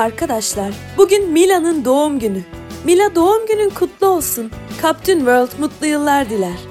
arkadaşlar. Bugün Mila'nın doğum günü. Mila doğum günün kutlu olsun. Captain World mutlu yıllar diler.